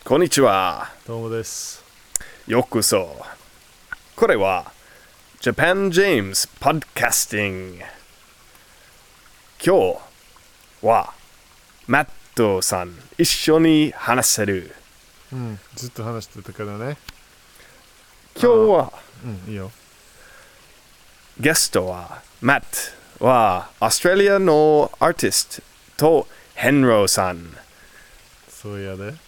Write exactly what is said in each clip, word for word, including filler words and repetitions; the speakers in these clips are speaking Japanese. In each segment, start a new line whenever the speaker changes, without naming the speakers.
こんにちは。
どうもです。
ようこそ。これは Japan James Podcasting。今日はマットさん一緒に話せる。
うん、ずっと話してたからね。
今日は
うん、いいよ。
ゲストはマットはオーストラリアのアーティストとヘンローさん。
そうやで。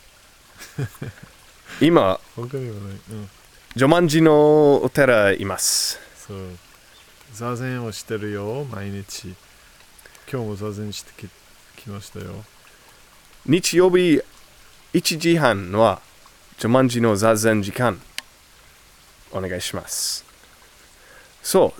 今、
他にはない。うん。
ジョマンジのお寺います。
そう。座禅をしてるよ、毎日。今日も座禅してき、きましたよ。
日曜日いちじはんはジョマンジの座禅時間お願いします。そう。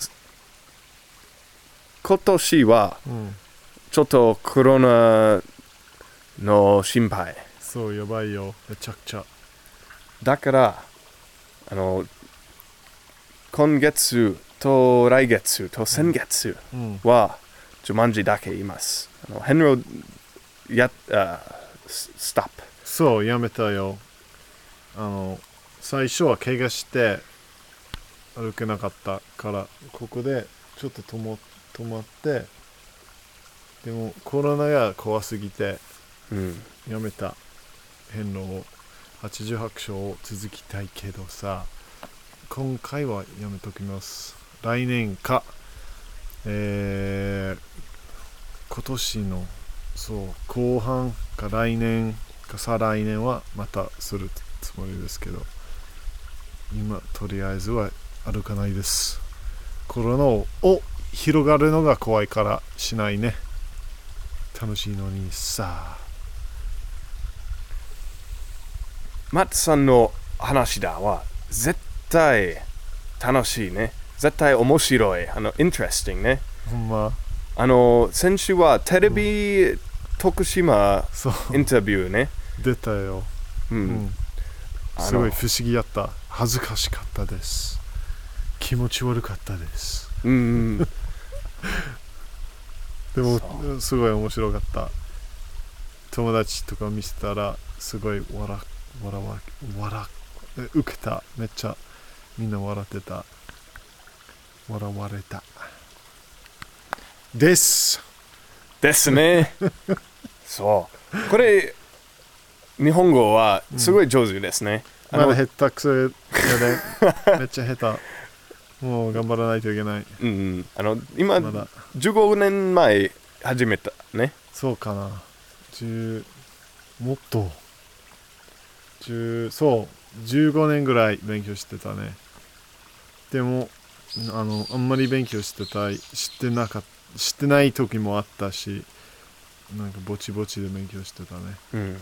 今年は
うん。
ちょっとコロナの心配。
そう、やばいよ。めちゃくちゃ。
だから、あの、今月と来月と先月は、ジョマンジだけいます。あのヘンローや、あ、ストップ。
そう、やめたよ。あの、最初は怪我して歩けなかったから、ここでちょっと止ま止まって、でもコロナが怖すぎて、
うん、
やめた。変のをはちじゅうはち章を続きたいけどさ、今回はやめときます。来年か、えー、今年のそう後半か来年か再来年はまたするつもりですけど、今とりあえずは歩かないです。コロナを広がるのが怖いからしないね。楽しいのにさ。
マットさんの話だは絶対楽しいね。絶対面白い。あの、interesting ね。
ほんま。
あの、先週はテレビ徳島インタビューね。
出たよ。
うん。
うん、すごい不思議やった。恥ずかしかったです。気持ち悪かったです。
うん。
でもすごい面白かった。友達とか見せたらすごい笑笑わ笑受けた。めっちゃみんな笑ってた。笑われた。です。
ですね。そう。これ日本語はすごい上手ですね。
うん、まだ下手くそやで。めっちゃ下手。もう頑張らないといけない。
うん。あの今、
まだ
じゅうごねんまえ始めたね。
そうかな。じゅうもっとじゅうそうじゅうごねんぐらい勉強してたね。でもあのあんまり勉強してたいしてなかったしてない時もあったし、なんかぼちぼちで勉強してたね。
うん。
うん。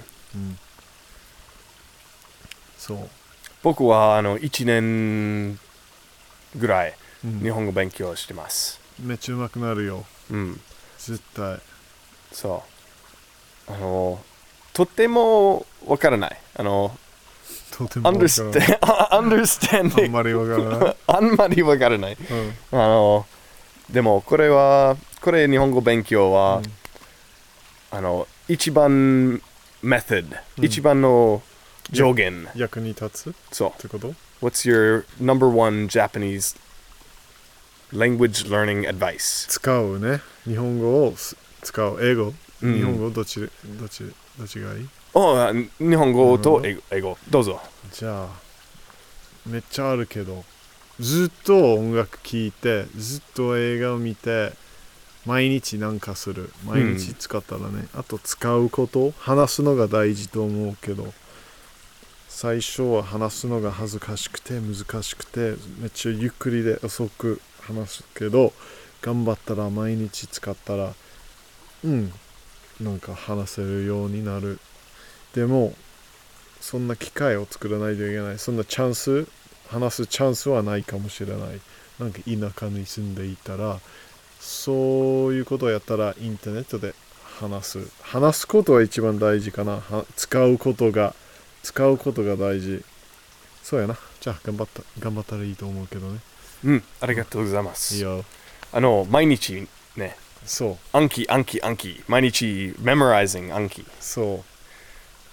そう。
僕はあのいちねんぐらい日
うん、
本語勉強してます。
めっちゃ上手くなるよ。
うん。
絶対。
そう。あのとてもわからない。あの
とてもわからない。
understand understanding
あんまりわからない。
あんまりわからない。
うん。
あのでもこれはこれ日本語勉強は、
うん、
あの一番メソッド、
うん、
一番の上限。
役に立つ
そう。
ってこと？
What's your number one Japanese language learning advice?
使うね。日本語を使う。英語、
うん、
日本語どっちどっちどっちがいい？
お日本語と英語、英語どうぞ。
じゃあめっちゃあるけど、ずっと音楽聴いてずっと映画を見て毎日なんかする。毎日使ったらね、うん、あと使うこと話すのが大事と思うけど、最初は話すのが恥ずかしくて難しくてめっちゃゆっくりで遅く話すけど、頑張ったら毎日使ったらうんなんか話せるようになる。でもそんな機会を作らないといけない。そんなチャンス話すチャンスはないかもしれない。なんか田舎に住んでいたらそういうことをやったらインターネットで話す話すことは一番大事かな。は使うことが使うことが大事。そうやな。じゃあ頑張った頑張ったらいいと思うけどね。
うん、ありがとうございます。
いいよ。
あの毎日ね。
そう。
暗記暗記暗記毎日 memorizing 暗記。
そう。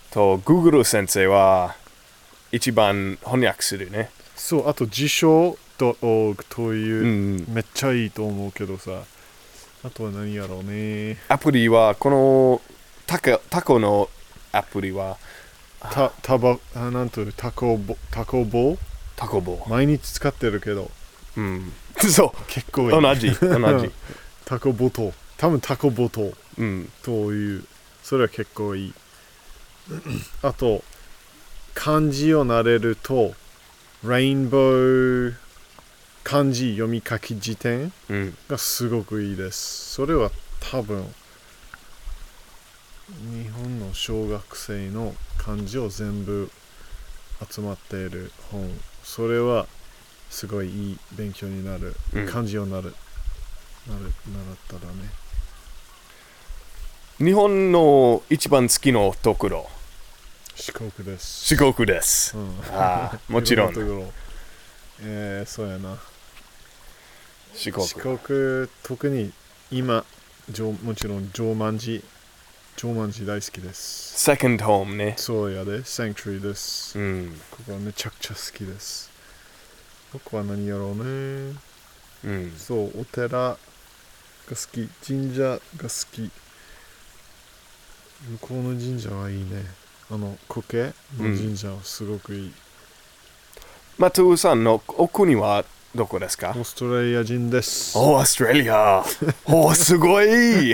と Google 先生は一番翻訳するね。
そう、あと辞書 .org という、
うん、
めっちゃいいと思うけどさ。あとは何やろうね。
アプリはこのタコ、タコのアプリは
た、たば、あなんというタコボ、タコボ
タコボ。
毎日使ってるけど、
うん。そう。
結構いい。
同じ、同じ。
タコボト。多分タコボト
うん。
という、それは結構いい。あと、漢字を慣れると、レインボー漢字読み書き辞典
うん。
がすごくいいです。それは多分、日本の小学生の漢字を全部集まっている本。それはすごいいい勉強になる。
うん
漢字をなる、なる、習ったらね。
日本の一番好きなところ。
四国です。
四国です。
うん、
ああ、もちろん。
いろんなところえー、そうやな。
四国。
四国、特に今、上もちろん縄文寺、縄文寺大好きです。
Second home ね。
そうやで、サンクチュリーです。
うん。
ここはめちゃくちゃ好きです。僕は何やろうね。
うん。
そう、お寺が好き、神社が好き。向こうの神社はいいね。あの、苔の神社はすごくいい。
マトゥーさんのお国はどこですか？
オーストラリア人です。
オーストラリア。おー、すごい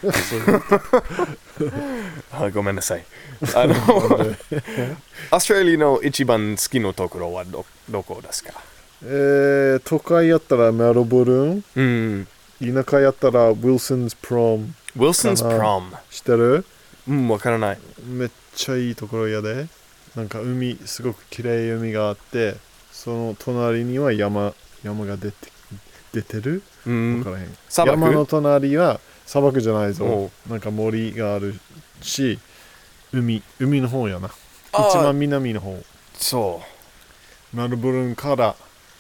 あごめんなさい。あの、オーストラリアの一番好きなところは ど, どこですか？
えー、都会やったらメルボルン。
うん。
田舎やったらウィルソンズプロム。
Wilson's Prom。
知ってる？
うん、わからない。
めっちゃいいところやで。なんか海、すごく綺麗い海があって、その隣には山、山が出て、出てる？
う
わ
ん。
からへん。
砂漠？
山の隣は砂漠じゃないぞ
おう。
なんか森があるし、海、海の方やな。
あー
一番南の方。
そ
メルボルンから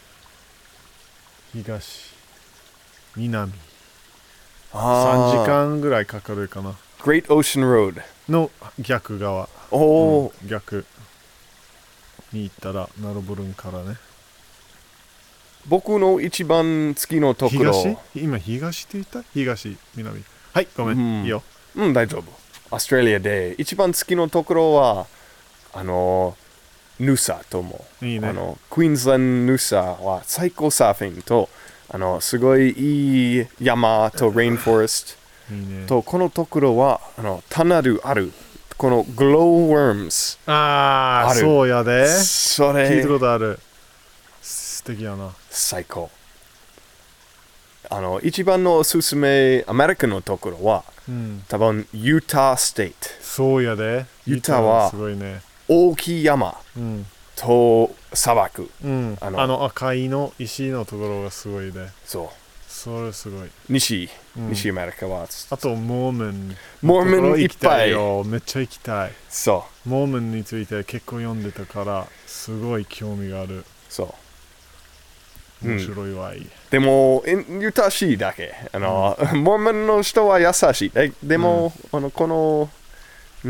東、南。
う。あ
さんじ
ー
かんぐらいかかるかな。
Great Ocean Road。
の逆側。
おー、
うん逆に行ったらメルボルンからね。
僕の一番好きなところ。
東今東って言った？東、南。はい、ごめん。
うん
いいよ。
うん、大丈夫。オーストラリアで一番好きなところは、あの、ヌサとも。
いいね。
あの、クイーンズランドヌサは最高サーフィンと、あの、すごいいい山とレインフォレスト。
いいね。
とこのところはあの棚るあるこのグローワームズ
ああ、
ある
そうやで。
そ
聞いたこ
れ
とある。素敵やな。
最高あの一番のおすすめアメリカのところは
うん。
多分ユタステート
そうやで。
ユタは
すごいね。
大きい山
うん。
と砂漠
うん。
あの
あの赤いの石のところがすごいで。
そう
それすごい。
西、
うん
西アメリカは
あと、モーメン。
モーメンいっぱい
よ。めっちゃ行きたい。
そ
モーメンについて結構読んでたから、すごい興味がある。
うそう
面白いわい。
でも、ユタシーだけ。あの、うん、モーメンの人は優しい。ででも、うん、あの、この、うん、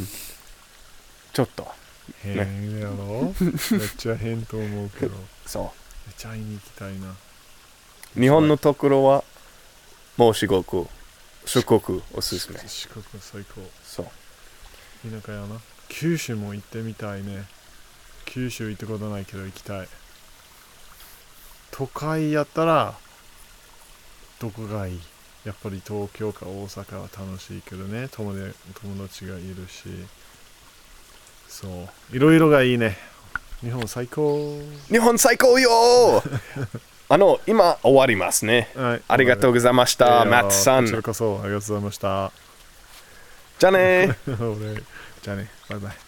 ちょっと。
変やろめっちゃ変と思うけど。
そう。
めっちゃ会いに行きたいな。
日本のところは、もう四国、四国おすすめ。
四国は最高。
そう。
田舎やな。九州も行ってみたいね。九州行ったことないけど行きたい。都会やったらどこがいい？やっぱり東京か大阪は楽しいけどね。友達、友達がいるし。そう。いろいろがいいね。日本最高。
日本最高よあの、今終わりますね。
はい、
ありがとうございました、マットさん。
こちらこそありがとうございました。
じゃあね
じゃあね。バイバイ。